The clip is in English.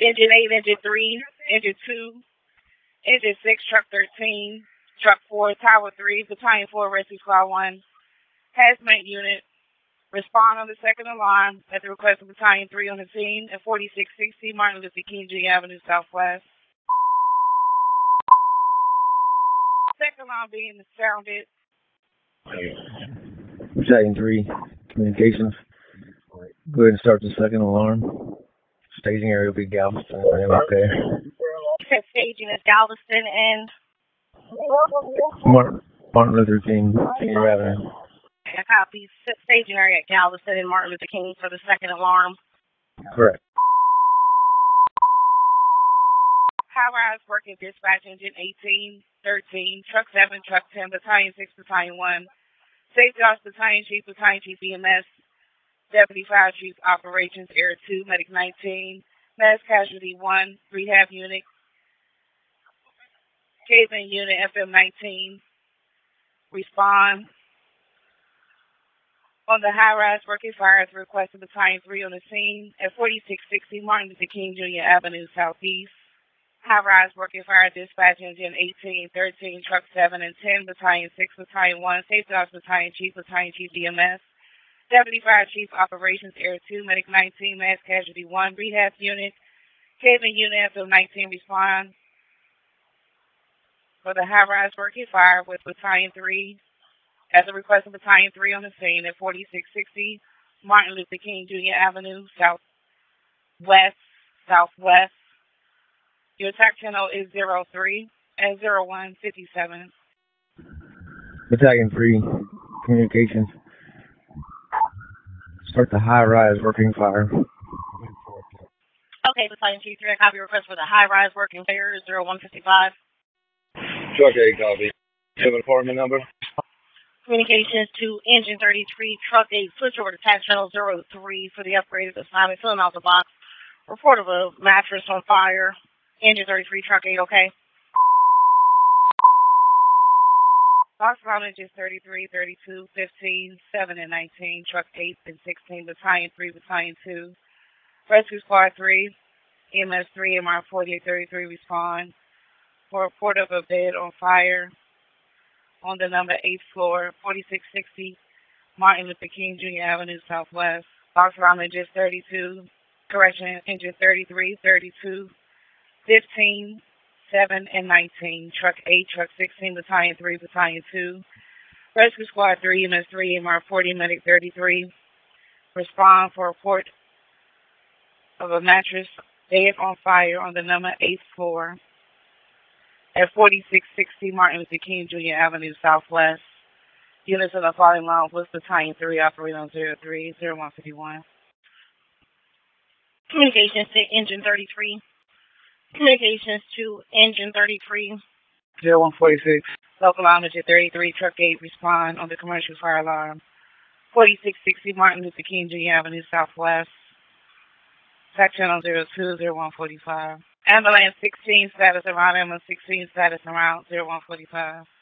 Engine 8, Engine 3, Engine 2, Engine 6, Truck 13, Truck 4, Tower 3, Battalion 4, Rescue Squad 1, Hazmat Unit. Respond on the second alarm at the request of Battalion 3 on the scene at 4660 Martin Luther King Jr. Avenue Southwest. Second alarm being sounded. Battalion 3, communications. Go ahead and start the second alarm. Staging area will be Galveston. Okay. Staging is Galveston and Martin Luther King Jr. Avenue. I copy. Staging area at Galveston and Martin Luther King for the second alarm. Correct. High-rise working dispatch engine 18, 13, truck 7, truck 10, battalion 6, battalion 1, safety officer, battalion chief EMS, deputy fire chief operations, air 2, medic 19, mass casualty 1, rehab unit, cave-in unit, FM 19, respond. On the high-rise working fire at the request of battalion 3 on the scene at 4660 Martin Luther King Jr. Avenue Southeast. High-rise working fire dispatch engine 18, 13, truck 7, and 10, battalion 6, battalion 1, safety officer, battalion chief EMS, deputy fire chief operations, air 2, medic 19, mass casualty 1, rehab unit, cave-in unit, FM 19, respond. For the high-rise working fire with battalion 3, at the request of battalion 3 on the scene at 4660 Martin Luther King Jr. Avenue Southwest. Your attack channel is 03 and 0157. Battalion 3, communications. Start the high-rise working fire. Okay, Battalion Chief 3, I copy request for the high-rise working fire 0155. Truck 8, copy. You have an apartment number? Communications to Engine 33, Truck 8, switch over to attack channel 03 for the upgraded assignment, filling out the box. Report of a mattress on fire. Engine 33, Truck 8, okay? Box round engines 33, 32, 15, 7, and 19, Truck 8 and 16, Battalion 3, Battalion 2, Rescue Squad 3, EMS 3, MR 4833 respond for report of a bed on fire on the number 8th floor, 4660 Martin Luther King Jr. Avenue Southwest. Box round engines 32, correction, engine 33, 32, 15, 7, and 19, Truck 8, Truck 16, Battalion 3, Battalion 2, Rescue Squad 3, EMS 3, MR 40, Medic 33, respond for report of a mattress bed on fire on the number 8th floor at 4660 Martin Luther King Jr. Avenue Southwest. Units in the following line with Battalion 3 operating on 03, 0151. Communications to Engine 33. Communications to Engine 33. 0146. Local line engine 33, Truck 8, respond on the commercial fire alarm. 4660 Martin Luther King Jr. Avenue Southwest. Attack channel 02, 0145. Ambulance 16, status around. Ambulance 16, status around 0145.